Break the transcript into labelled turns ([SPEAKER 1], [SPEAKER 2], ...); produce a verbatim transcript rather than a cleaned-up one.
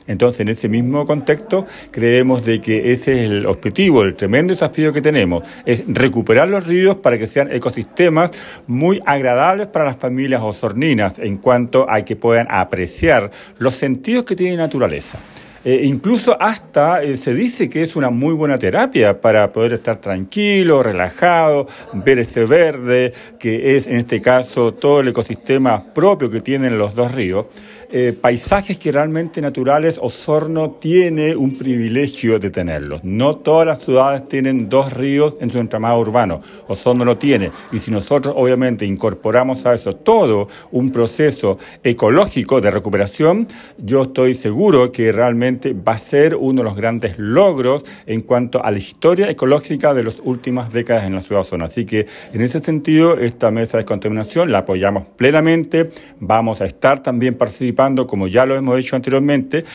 [SPEAKER 1] Entonces, en ese mismo contexto, creemos de que ese es el objetivo, el tremendo desafío que tenemos, es recuperar los ríos para que sean ecosistemas muy agradables para las familias osorninas en cuanto a que puedan apreciar los sentidos que tiene la naturaleza. Eh, incluso hasta eh, se dice que es una muy buena terapia para poder estar tranquilo, relajado, ver ese verde, que es en este caso todo el ecosistema propio que tienen los dos ríos. Eh, paisajes que realmente naturales, Osorno tiene un privilegio de tenerlos. No todas las ciudades tienen dos ríos en su entramado urbano. Osorno lo tiene. Y si nosotros obviamente incorporamos a eso todo un proceso ecológico de recuperación, yo estoy seguro que realmente va a ser uno de los grandes logros en cuanto a la historia ecológica de las últimas décadas en la ciudad de Osorno. Así que en ese sentido, esta mesa de descontaminación la apoyamos plenamente. Vamos a estar también participando, como ya lo hemos hecho anteriormente,